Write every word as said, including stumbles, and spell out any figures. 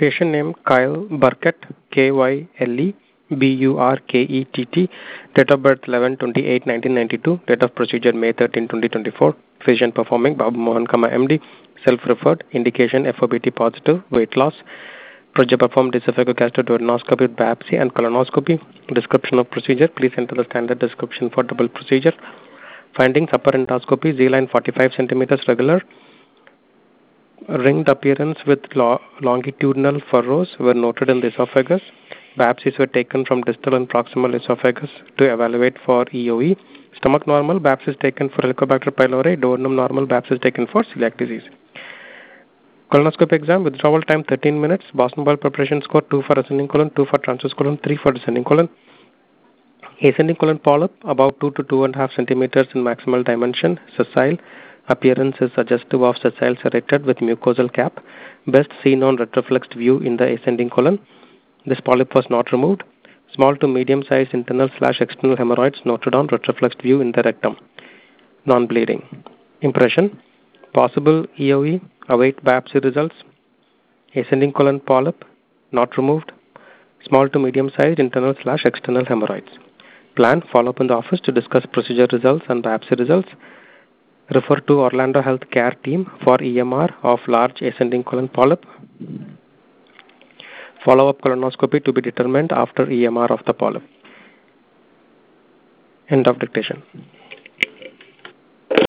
Patient name Kyle Burkett, K Y L E B U R K E T T. Date of birth eleven twenty-eight nineteen ninety-two. Date of procedure May thirteenth twenty twenty-four. Physician performing Babu Mohan, M D. Self-referred. Indication F O B T positive. Weight loss. Project performed esophagogastric duodenoscopy with biopsy and colonoscopy. Description of procedure. Please enter the standard description for double procedure. Findings: upper endoscopy, Z-line forty-five centimeters regular. Ringed appearance with lo- longitudinal furrows were noted in the esophagus. Biopsies were taken from distal and proximal esophagus to evaluate for E O E. Stomach normal, biopsies taken for Helicobacter pylori. Duodenum normal, biopsies taken for celiac disease. Colonoscopy exam, withdrawal time thirteen minutes. Boston ball preparation score two for ascending colon, two for transverse colon, three for descending colon. Ascending colon polyp about two to two and a half centimeters in maximal dimension. Sessile. Appearance is suggestive of sessile serrated with mucosal cap. Best seen on retroflexed view in the ascending colon. This polyp was not removed. Small to medium sized internal slash external hemorrhoids noted on retroflexed view in the rectum. Non-bleeding. Impression. Possible E O E. Await biopsy results. Ascending colon polyp not removed. Small to medium sized internal slash external hemorrhoids. Plan. Follow up in the office to discuss procedure results and biopsy results. Refer to Orlando Health Care Team for E M R of large ascending colon polyp. Follow-up colonoscopy to be determined after E M R of the polyp. End of dictation.